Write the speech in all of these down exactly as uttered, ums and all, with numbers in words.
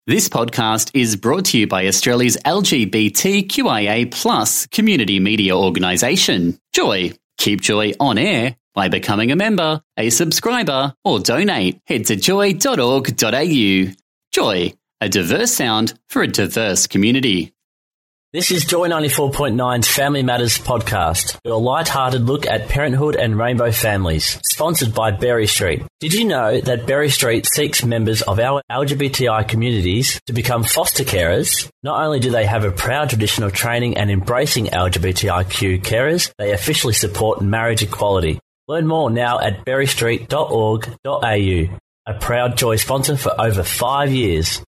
This podcast is brought to you by Australia's L G B T Q I A plus community media organisation, Joy. Keep Joy on air by becoming a member, a subscriber, or donate. Head to joy dot org dot a u. Joy, a diverse sound for a diverse community. This is Joy ninety-four point nine's Family Matters podcast, your light-hearted look at parenthood and rainbow families, sponsored by Berry Street. Did you know that Berry Street seeks members of our L G B T I communities to become foster carers? Not only do they have a proud tradition of training and embracing L G B T I Q carers, they officially support marriage equality. Learn more now at berry street dot org dot a u, a proud Joy sponsor for over five years.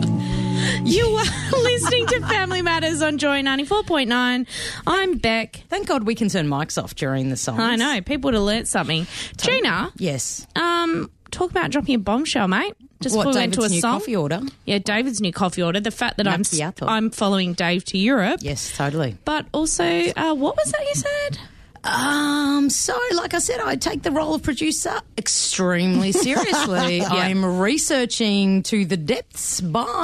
You are listening to Family Matters on Joy ninety-four point nine. I'm Beck. Thank God we can turn mics off during the songs. I know, people would have learnt something. Gina, Yes. um, talk about dropping a bombshell, mate. Just What, before we went David's to a new song. coffee order? Yeah, David's new coffee order. The fact that I'm Macchiato. I'm following Dave to Europe. Yes, totally. But also, uh, what was that you said? Um, so, like I said, I take the role of producer extremely seriously. I'm researching to the depths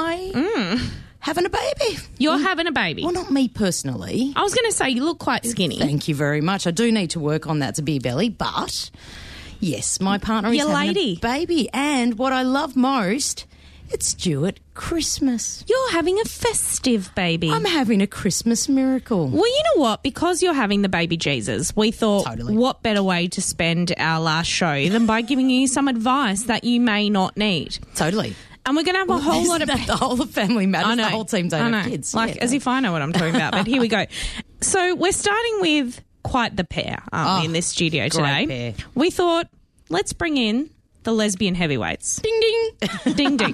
by having a baby. You're having a baby. Well, not me personally. I was going to say you look quite skinny. Thank you very much. I do need to work on that to be belly, but yes, my partner is Your having lady. a baby. And what I love most, it's due at Christmas. You're having a festive baby. I'm having a Christmas miracle. Well, you know what? Because you're having the baby Jesus, we thought, Totally. what better way to spend our last show than by giving you some advice that you may not need. Totally. And we're going to have a whole lot of... That the whole of Family Matters, I know. the whole team don't I know. have kids. Like, Yeah, as no. if I know what I'm talking about. But here we go. So we're starting with quite the pair, aren't we, Oh, in this studio today? pair. We thought, let's bring in the lesbian heavyweights. Ding, ding. Ding, ding.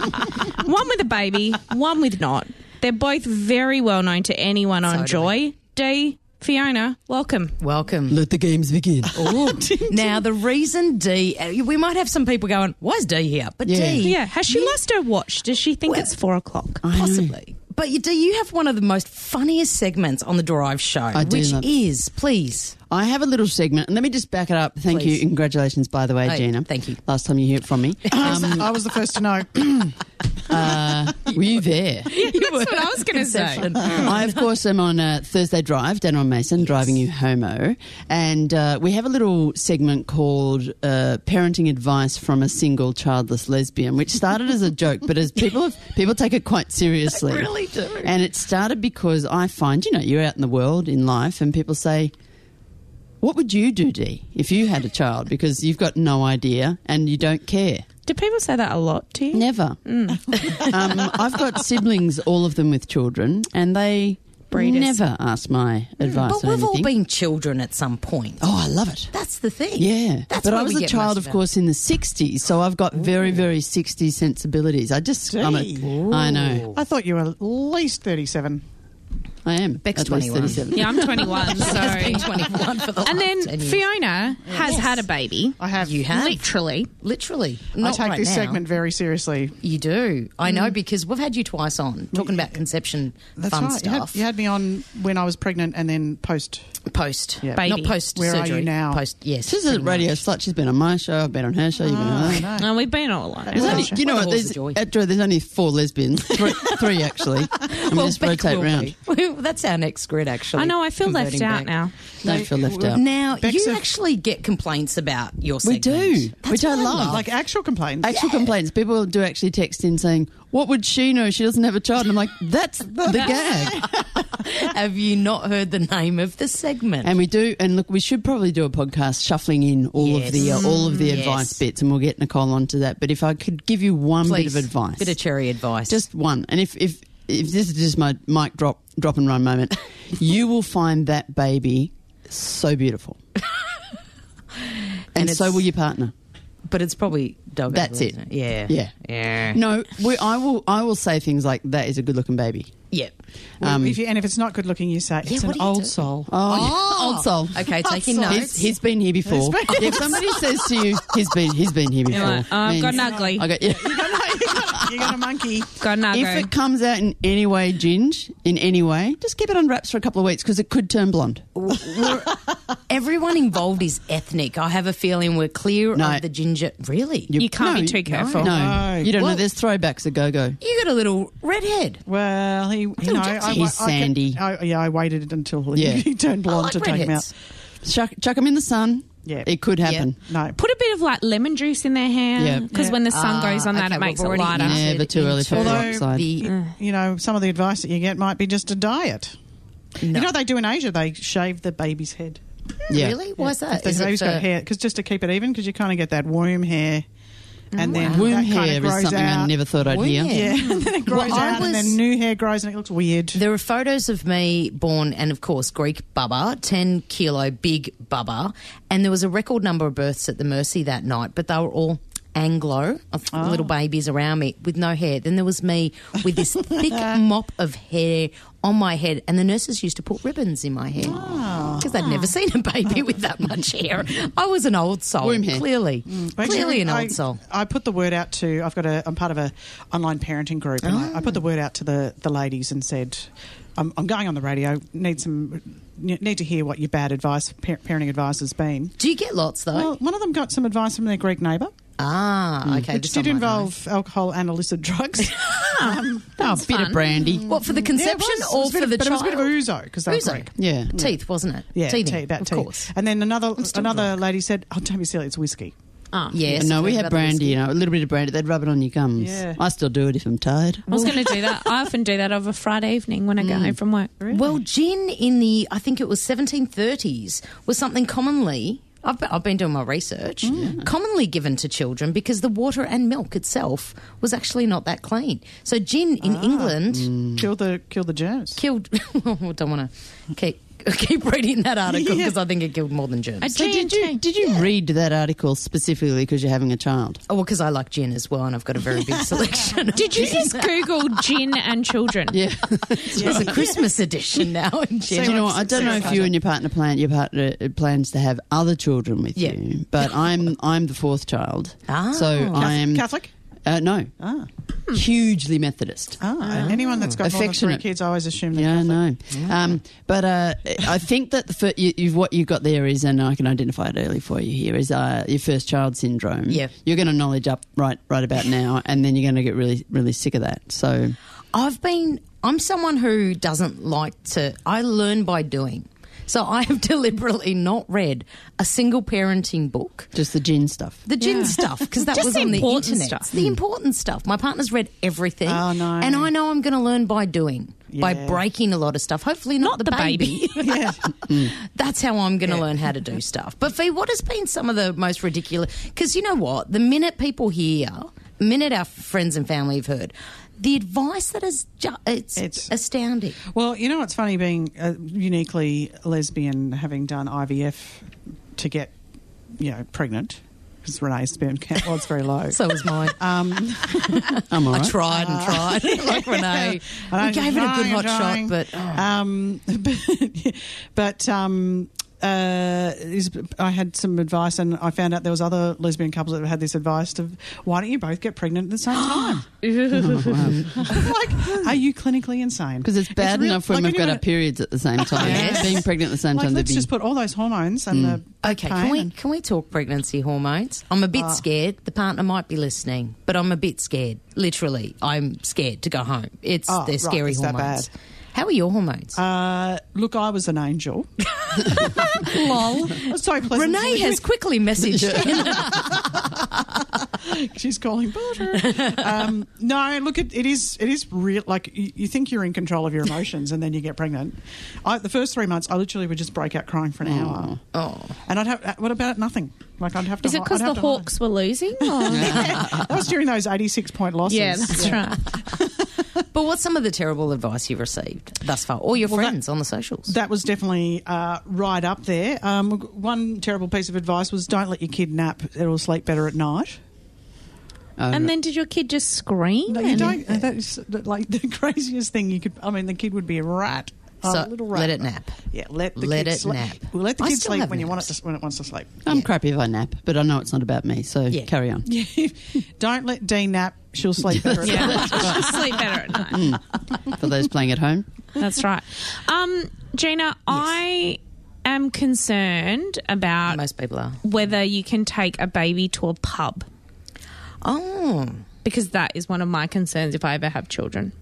One with a baby, one with not. They're both very well known to anyone on Totally. Joy. Dee, Fiona, welcome. Welcome. Let the games begin. Ooh. Now, the reason D, uh, we might have some people going, why is D here? But Yeah. D, Yeah, has she you- lost her watch? Does she think Well- it's four o'clock? Possibly. But you, do you have one of the most funniest segments on the Drive show, I do which love- is, please. I have a little segment, and let me just back it up. Thank Please. you. Congratulations, by the way, Oh, Gina. thank you. Last time you heard from me. Um, I was the first to know. uh, were you there? That's what I was going to say. Inception. I, of course, am on uh, Thursday Drive, down on Mason, driving you homo. And uh, we have a little segment called uh, Parenting Advice from a Single Childless Lesbian, which started as a joke, but as people have, people take it quite seriously. They really do. And it started because I find, you know, you're out in the world in life and people say, what would you do, Dee, if you had a child? Because you've got no idea and you don't care. Do people say that a lot to you? Never. um, I've got siblings, all of them with children, and they Breeders. never ask my advice But on we've all anything. been children at some point. Oh, I love it. That's the thing. Yeah. That's but where I was we a get child, most of our- course, in the sixties, so I've got very, very sixties sensibilities. I just, I'm a, Gee. I know. I thought you were at least thirty-seven. I am. Beck's at least twenty-one. thirty-seven. Yeah, I'm twenty-one, so... Has been twenty-one for the And last then ten years. Fiona has Yes. had a baby. I have. You have? Literally. Literally. I Not take right this now. segment very seriously. You do. I know because we've had you twice on talking about conception That's fun right. You had, stuff. you had me on when I was pregnant and then post. Post. Yeah. Baby. Not post Where are surgery. you now? Post, yes. She's a pretty radio much. slut. She's been on my show. I've been on her show. You've been on Oh, hers. no. No, we've been all alone. There's only, Well, you know what what? the There's, horse of joy. at Joy, there's only four lesbians. Three, three actually. And we Well, just Beck rotate will round. be. That's our next grid, actually. I know, I feel left Converting out back. now. Don't feel left out. Now, Beck's you a- actually get complaints about your We segment. do, That's which I what love. Like actual complaints. Actual complaints. People do actually text in saying, what would she know? She doesn't have a child. And I'm like, that's the gag. Have you not heard the name of the segment? And we do, and look, we should probably do a podcast shuffling in all Yes. of the uh, all of the Yes. advice bits, and we'll get Nicole onto that. But if I could give you one Please, bit of advice, bit of cherry advice. just one, and if if if this is just my mic drop drop and run moment, you will find that baby so beautiful, and, And so it's- will your partner. but it's probably dog. That's ugly, it. isn't Yeah. Yeah. Yeah. No, we, I will I will say things like that is a good looking baby. Yeah. Well, Um, if you, and if it's not good looking, you say Yeah, it's what an do you old do? soul. Oh, yeah. Oh. Old soul. Okay, taking Old soul. notes. He's, he's been here before. He's been- If somebody says to you, he's been he's been here before. You're like, oh, I've got an means- ugly. I got yeah. You got a monkey. Got an If it comes out in any way, Ginge, in any way, just keep it on wraps for a couple of weeks because it could turn blonde. We're- everyone involved is ethnic. I have a feeling we're clear No. of the ginger. Really? You can't no, be too careful. No, No. you don't Well- know. There's throwbacks a go-go. You got a little redhead. Well, he, you know, I, I, He's I, sandy. I, I, yeah, I waited until he, Yeah. he turned I blonde like to take him out. redheads. Chuck, chuck them in the sun. Yeah. It could happen. No, Put a bit of like lemon juice in their hair Yeah. because Yeah. when the sun Ah, goes on that, okay, it makes we've it already lighter. entered Never too early for into peroxide. the- you know, some of the advice that you get might be just a diet. No. You know what they do in Asia? They shave the baby's head. Yeah. Really? Why is that? If the Is it baby's for- got hair, because just to keep it even, because you kind of get that womb hair, and then Womb that kind hair of is grows something I out. never thought I'd Womb hear. hair. Yeah, and then it grows Well, I out, and then was- new hair grows, and it looks weird. There are photos of me born, and of course, Greek Bubba, ten kilo big Bubba, and there was a record number of births at the Mercy that night, but they were all Anglo, of Oh. little babies around me with no hair. Then there was me with this thick mop of hair on my head, and the nurses used to put ribbons in my hair Oh. because they'd never seen a baby with that much hair. I was an old soul, Womb hair. clearly, Actually, clearly an I, old soul. I put the word out to. I've got a. I'm part of a online parenting group, and I, I put the word out to the, the ladies and said, I'm, I'm going on the radio. Need some. Need to hear what your bad advice, par- parenting advice has been. Do you get lots though? Well, one of them got some advice from their Greek neighbour, ah, okay, which this did I might know. involve alcohol and illicit drugs. um, Oh, a bit of brandy. What, for the yeah, it conception was. It or was a bit for of- the but child? it was a bit of ouzo because they were Ouzo. Greek. Yeah. Teeth, wasn't it? Yeah, Teething, tea, about of tea. course. And then another still another drunk. lady said, "Oh, don't be silly, it's whiskey." Oh. Yes. No, we I've heard had about the brandy, whiskey. you know, a little bit of brandy. They'd rub it on your gums. Yeah. I still do it if I'm tired. I was going to do that. I often do that over a Friday evening when I get home from work. Well, gin in the, I think it was seventeen thirties, was something commonly, I've been, I've been doing my research, commonly given to children because the water and milk itself was actually not that clean. So gin in England Kill the kill the germs. killed, I don't want to keep, keep reading that article because I think it killed more than germs. A So G did and you T. did you read that article specifically because you're having a child? Oh, well, because I like gin as well and I've got a very big selection. of Did you gin. just Google gin and children? Yeah. There's a Christmas edition now in gin. Do you know what? I don't know if you and your partner plan your partner plans to have other children with Yeah. you, but I'm I'm the fourth child, Ah. so I'm Catholic. Uh, no, Ah, hugely Methodist. ah. Anyone that's got more than three Affectionate. kids, I always assume they're Yeah, I Catholic. know. Um, but uh, I think that the fir- you, you've, what you've got there is, and I can identify it early for you here, is uh, your first child syndrome. Yeah. You're going to knowledge up right right about now, and then you're going to get really really sick of that. So I've been, I'm someone who doesn't like to, I learn by doing. So I have deliberately not read a single parenting book. just the gin stuff. The gin stuff, because that Just was the on the important internet. stuff. The important stuff. My partner's read everything. Oh, no. And I know I'm going to learn by doing, by Yeah. breaking a lot of stuff. Hopefully not, Not the, the baby. Yeah. That's how I'm going to learn how to do stuff. But Fee, what has been some of the most ridiculous? Because you know what? The minute people hear, the minute our friends and family have heard, the advice that is ju- it's, It's- astounding. Well, you know what's funny being uh, uniquely lesbian, having done I V F to get, you know, pregnant, because Renee's sperm count was very low. So was mine. um, I'm all I right. tried and tried, like Renee. I We gave it a good trying, hot trying. shot, but oh. um, but, but um, uh, is, I had some advice, and I found out there was other lesbian couples that had this advice of why don't you both get pregnant at the same time? Like, are you clinically insane? Because it's bad real- enough when like we've got you our know- periods at the same time. Yes. Being pregnant at the same Like, time, let's there'd be just put all those hormones and the Okay, pain can we and- can we talk pregnancy hormones? I'm a bit scared. The partner might be listening, but I'm a bit scared. Literally, I'm scared to go home. It's Oh, they're right, scary it's that hormones. bad. How are your hormones? Uh, look, I was an angel. Lol. I was so pleasant. Renee has quickly messaged in. She's calling butter. um, no, look, it, it is it is real. Like you, you think you're in control of your emotions, and then you get pregnant. I, the first three months, I literally would just break out crying for an hour, Oh, and I'd have. What about nothing? Like I'd have to. Is it hi- because I'd the have to hide. Hawks were losing? Or? That was during those eighty-six point losses. Yeah, that's right. but what's some of the terrible advice you've received thus far, or your Well, that- friends on the socials? That was definitely uh, right up there. Um, one terrible piece of advice was don't let your kid nap; it'll sleep better at night. Oh, And then did your kid just scream? No, you and- don't. uh, That is like the craziest thing you could. I mean, the kid would be a rat. So a little rat. let it nap. Yeah, let the Let kid it sleep. nap. Well, let the I kid still sleep have when you want it naps. to, when it wants to sleep. I'm yeah. crappy if I nap, but I know it's not about me, so Yeah. carry on. Don't let Dean nap. She'll sleep better. Yeah, she'll sleep better at night. For those playing at home. That's right. Um, Gina, I am concerned about Most people are. whether you can take a baby to a pub, Oh. because that is one of my concerns if I ever have children.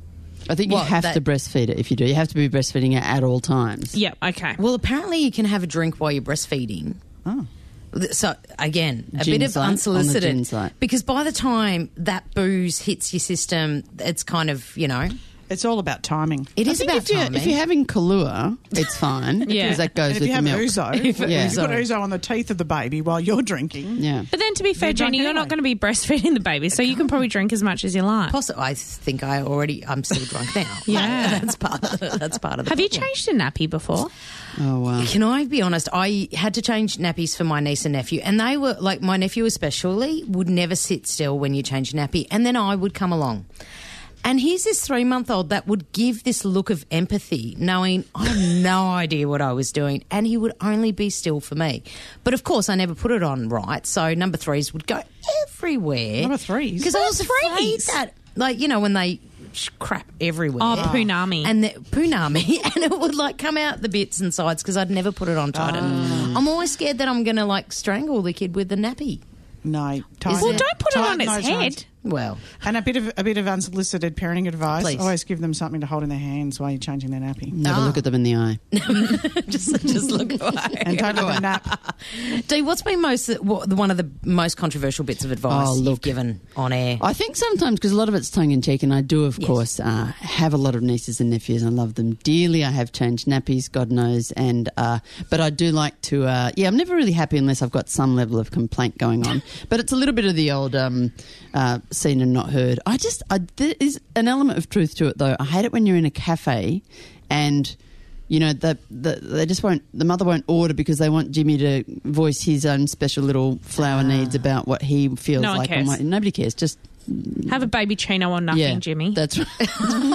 I think What, you have that- to breastfeed it if you do. You have to be breastfeeding it at all times. Yeah, okay. Well, apparently you can have a drink while you're breastfeeding. Oh. So, again, a Gin bit of site, on the unsolicited. gin site. Because by the time that booze hits your system, it's kind of, you know, It's all about timing. it I is think about if you're, timing. if you're having Kahlua, it's fine. Yeah. Because that goes And if with you have the milk. ouzo, If you Yeah. put ouzo on the teeth of the baby while you're drinking. Yeah. But then, to be fair, You're drunk Jenny, you're anyway. not going to be breastfeeding the baby, so you can probably drink as much as you like. Possi- I think I already, I'm still drunk now. Yeah. That's part of it. That's part of the Have you problem. changed a nappy before? Oh, wow. Can I be honest? I had to change nappies for my niece and nephew, and they were like my nephew especially would never sit still when you change a nappy, and then I would come along. And here's this three month old that would give this look of empathy, knowing I had no idea what I was doing, and he would only be still for me. But of course, I never put it on right, so number threes would go everywhere. Number threes? Because I was Number afraid threes? that, like, you know, when they sh- crap everywhere. Oh, punami. And the punami, and it would like come out the bits and sides because I'd never put it on tight. And I'm always scared that I'm going to like strangle the kid with the nappy. No. Tight, Well, don't put it tight on its nose head. ones. Well, And a bit of a bit of unsolicited parenting advice. Please. Always give them something to hold in their hands while you're changing their nappy. Never Ah. look at them in the eye. just just look away. And don't let them nap. Dee, what's been most what, one of the most controversial bits of advice Oh, you've look. given on air? I think sometimes, because a lot of it's tongue in cheek, and I do, of Yes. course, uh, have a lot of nieces and nephews. I love them dearly. I have changed nappies, God knows, and uh, but I do like to. Uh, yeah, I'm never really happy unless I've got some level of complaint going on. But it's a little bit of the old um, uh, seen and not heard. I just I, there is an element of truth to it, though. I hate it when you're in a cafe and. You know, the, the, they just won't, the mother won't order because they want Jimmy to voice his own special little flower needs about what he feels No one like. cares. What- nobody cares. Just, Have a baby chino or nothing, yeah, Jimmy. That's right.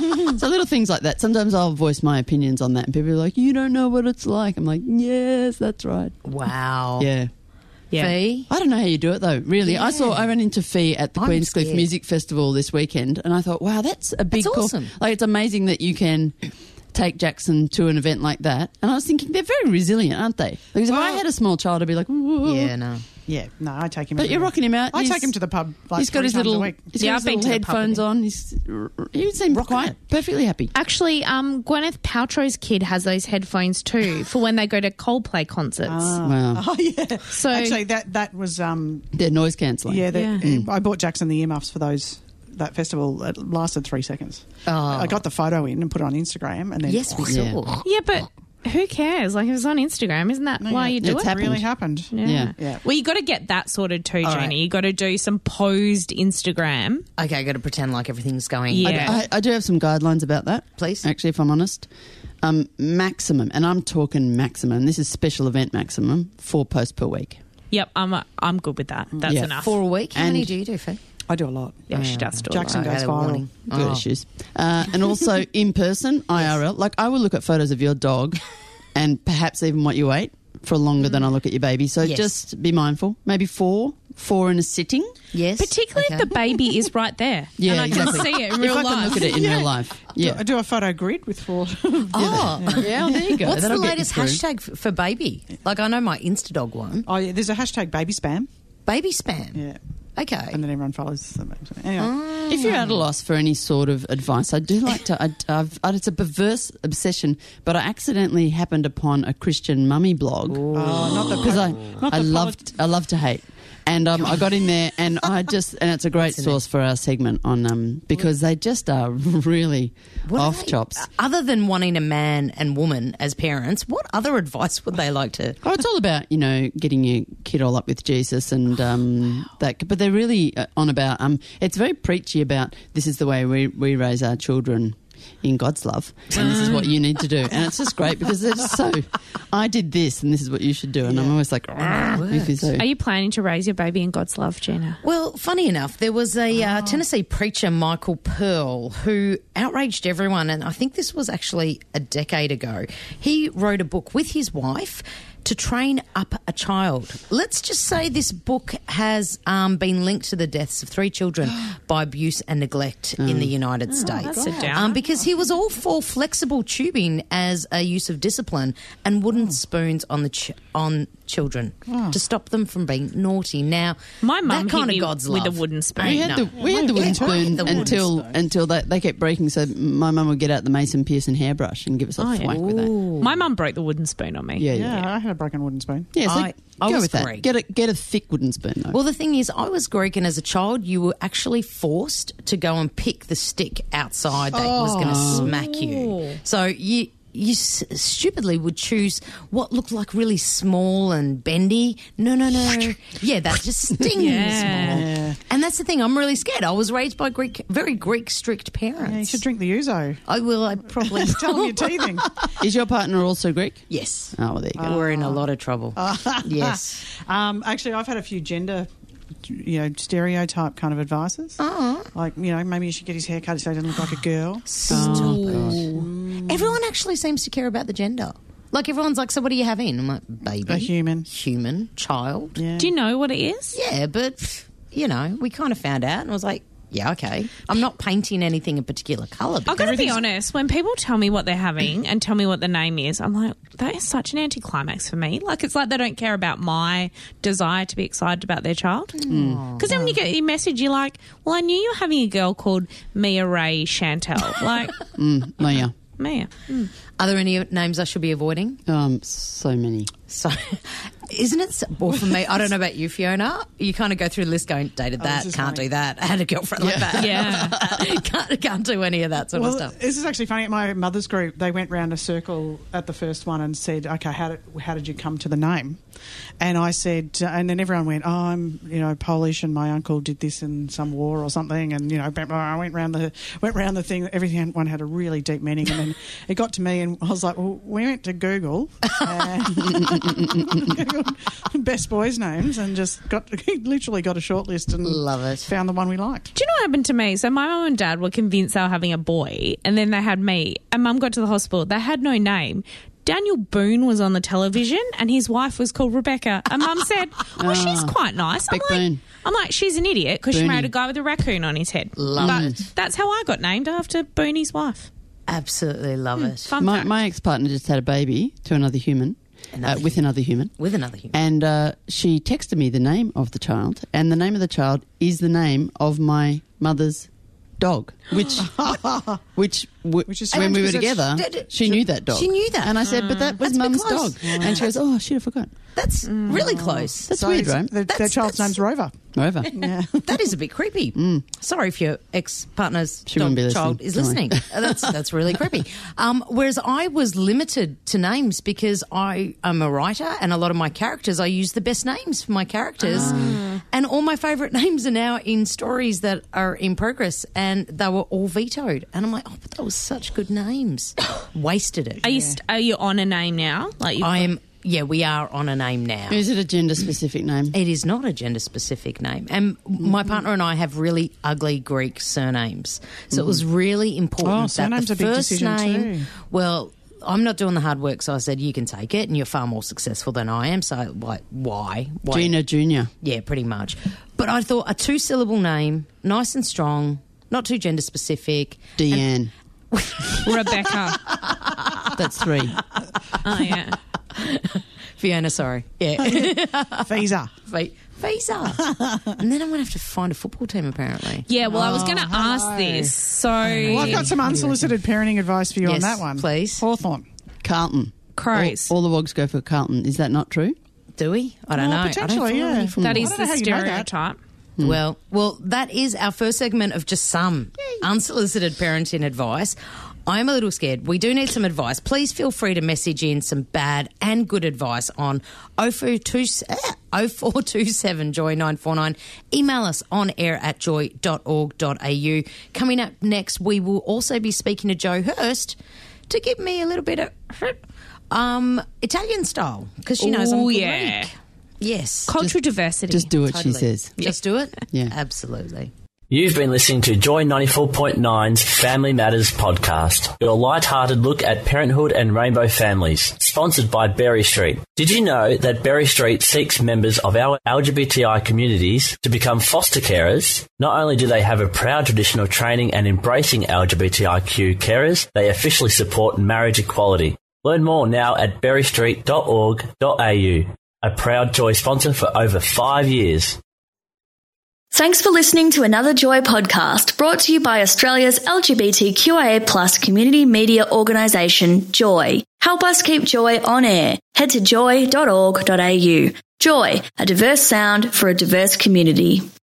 So little things like that. Sometimes I'll voice my opinions on that and people are like, you don't know what it's like. I'm like, yes, that's right. Wow. Yeah. Yeah. Fee? I don't know how you do it though. Really, I saw I ran into Fee at the I'm Queenscliff scared. Music Festival this weekend, and I thought, wow, that's a big That's call. awesome. Like, it's amazing that you can take Jackson to an event like that. And I was thinking, they're very resilient, aren't they? Because if I Well- had a small child, I'd be like, ooh. Yeah, no. Yeah, no, I take him. But everywhere. you're rocking him out. I He's- take him to the pub. Like He's got three his times little, a week. he's Yeah, got I've his been little to the pub headphones with him. on. He's, he seemed quite perfectly happy. Actually, um, Gwyneth Paltrow's kid has those headphones too for when they go to Coldplay concerts. Wow. Oh yeah. So- actually, that that was um They're noise cancelling. yeah. The, Yeah. I bought Jackson the earmuffs for those. That festival it lasted three seconds. Oh. I got the photo in and put it on Instagram, and then Yes, we Yeah. saw. yeah, but who cares? Like, if it's on Instagram, isn't that why yeah. you do It's it? it happened. really happened. Yeah. Yeah. Yeah. Well, you got to get that sorted too, All Jenny. right. You got to do some posed Instagram. Okay, I got to pretend like everything's going. Yeah. I, I do have some guidelines about that. Please. Actually, if I'm honest. Um, maximum, and I'm talking maximum, this is special event maximum, four posts per week. Yep, I'm uh, I'm good with that. That's Yeah. enough. For a week? How And- many do you do, Fee? I do a lot. Yeah, she does do Jackson a lot. goes Okay, the viral. warning. Good Oh. issues. Uh, and also in person, I R L. Like, I will look at photos of your dog and perhaps even what you ate for longer than I look at your baby. So Yes. just be mindful. Maybe four, four in a sitting. Yes. Particularly Okay. if the baby is right there. Yeah, and I exactly. can see it in If real I can life. look at it in real life. Yeah. I do a photo grid with four. Oh. Yeah, well, there you go. What's That'll the get you latest through. hashtag f- for baby? Like, I know my Instadog one. Oh yeah, there's a hashtag baby spam. Baby spam. Yeah, Okay. and then everyone follows them. Anyway, If you're at a loss for any sort of advice, I do like to. I, I've, it's a perverse obsession, but I accidentally happened upon a Christian mummy blog oh, not the because I, not I the loved, I love to hate, and um, I got in there, and I just, and it's a great What's in source for our segment on um because they just are really What are off they- chops. Other than wanting a man and woman as parents, what other advice would they like to? Oh, it's all about, you know, getting your kid all up with Jesus and um, that. But they're really uh, on about, um, it's very preachy about this is the way we, we raise our children in God's love and this is what you need to do. And it's just great because they're just so, I did this and this is what you should do. And I'm always like, "Argh," if you're so- Are you planning to raise your baby in God's love, Gina? Well, funny enough, there was a uh, Tennessee preacher, Michael Pearl, who outraged everyone, and I think this was actually a decade ago. He wrote a book with his wife to train up a child. Let's just say this book has um, been linked to the deaths of three children by abuse and neglect in the United States. that's a downer. Um, because he was all for flexible tubing as a use of discipline and wooden spoons on the ch- on children to stop them from being naughty. Now, My mum that kind hit of me God's with love. a wooden spoon. Ain't We had no. the we had the wooden Yeah, I had spoon the wooden until spoon. until they, they kept breaking. So my mum would get out the Mason Pearson hairbrush and give us a Oh, yeah. whack with that. My mum broke the wooden spoon on me. Yeah, Yeah, yeah, yeah. I had a broken wooden spoon. Yeah, so I- I go was with that. Greek. Get a get a thick wooden spoon though. Well, the thing is, I was Greek, and as a child, you were actually forced to go and pick the stick outside that was going to smack you. So you you s- stupidly would choose what looked like really small and bendy. No, no, no. Yeah, that just stings Yeah. more. Yeah. And that's the thing. I'm really scared. I was raised by Greek, very Greek strict parents. Yeah, you should drink the ouzo. I will. I probably Tell them you're teething. Is your partner also Greek? Yes. Oh, well, there you go. We're in a lot of trouble. Yes. Um, actually, I've had a few gender, you know, stereotype kind of advices. Oh. Like, you know, maybe you should get his hair cut so he doesn't look like a girl. Stop it. Everyone actually seems to care about the gender. Like, everyone's like, so what are you having? I'm like, baby. A human. Human. Child. Yeah. Do you know what it is? Yeah, but, you know, we kind of found out and I was like, yeah, okay. I'm not painting anything a particular colour. I've got to be everything's- honest, when people tell me what they're having and tell me what the name is, I'm like, that is such an anticlimax for me. Like, it's like they don't care about my desire to be excited about their child. Because then when you get your message, you're like, well, I knew you were having a girl called Mia Ray Chantel. Like, Mm, no, yeah. Mia. Are there any names I should be avoiding? Um, so many. So, isn't it? So, well, for me, I don't know about you, Fiona. You kind of go through the list going, dated Oh, that, this is can't funny. do that. I had a girlfriend like that. Yeah. can't, can't do any of that sort Well, of stuff. this is actually funny. At my mother's group, they went round a circle at the first one and said, "Okay, how did how did you come to the name?" And I said, uh, and then everyone went, "Oh, I'm you know Polish, and my uncle did this in some war or something." And you know, I went round the went round the thing. Everyone had a really deep meaning, and then it got to me, and I was like, "Well, we went to Google, and Googled best boys' names, and just got literally got a short list and Love it. found the one we liked." Do you know what happened to me? So my mum and dad were convinced they were having a boy, and then they had me. And mum got to the hospital. They had no name. Daniel Boone was on the television, and his wife was called Rebecca. And mum said, "Well, she's quite nice." I'm Beck like, Boone. I'm like, she's an idiot because she Booney. married a guy with a raccoon on his head. Love but it. that's how I got named, after Boonie's wife. Absolutely love it. Fun My, fact. my ex-partner just had a baby to another human, Another uh, with another human. With another human. And uh, she texted me the name of the child, and the name of the child is the name of my mother's dog, which which, w- Which is when strange we were because together, it's- she knew that dog. She knew that. and I said, "But that was That's a bit Mum's close. dog," and she goes, "Oh shit, I forgot." That's really close. That's So weird, it's- right? The, their That's- child's that's- name's Rover. Over. Yeah. That is a bit creepy. Sorry if your ex-partner's She dog wouldn't be listening. child is Don't listening. Uh, that's that's really creepy. Um, whereas I was limited to names because I am a writer, and a lot of my characters, I use the best names for my characters, and all my favourite names are now in stories that are in progress, and they were all vetoed. And I'm like, oh, but that was such good names. Wasted it. Are you st- are you on a name now? Like you've I got- am. Yeah, we are on a name now. Is it a gender-specific name? It is not a gender-specific name. And my partner and I have really ugly Greek surnames. So it was really important Oh, that surname's the a big first decision name... too. Well, I'm not doing the hard work, so I said, you can take it, and you're far more successful than I am. So, like, why? why? Gina Junior Yeah, pretty much. But I thought a two-syllable name, nice and strong, not too gender-specific. Deanne. Rebecca. That's three. Oh yeah. Fiona, sorry. Yeah. Visa. V- Visa. And then I'm going to have to find a football team, apparently. Yeah. Well, I was going to ask hello. this. So Well, I've got some unsolicited parenting advice for you Yes, on that one. please. Hawthorne. Carlton. crows. All, all the wogs go for Carlton. Is that not true? Do we? I don't Well, know. I don't potentially, follow yeah. any football. That I is don't the know how you know that. stereotype. Well, well, that is our first segment of just some unsolicited parenting advice. I'm a little scared. We do need some advice. Please feel free to message in some bad and good advice on oh four two seven joy nine four nine. Email us on air at joy dot org dot a u. Coming up next, we will also be speaking to Joe Hurst to give me a little bit of um, Italian style, because she knows I'm Ooh, Greek. yeah. Yes. Cultural diversity. Just do what Totally. she says. Just do it? Yeah. Absolutely. You've been listening to Joy ninety-four point nine's Family Matters podcast, your light-hearted look at parenthood and rainbow families, sponsored by Berry Street. Did you know that Berry Street seeks members of our L G B T I communities to become foster carers? Not only do they have a proud tradition of training and embracing L G B T I Q carers, they officially support marriage equality. Learn more now at berry street dot org dot a u, a proud Joy sponsor for over five years. Thanks for listening to another Joy podcast brought to you by Australia's L G B T Q I A plus community media organisation, Joy. Help us keep Joy on air. Head to joy dot org dot a u. Joy, a diverse sound for a diverse community.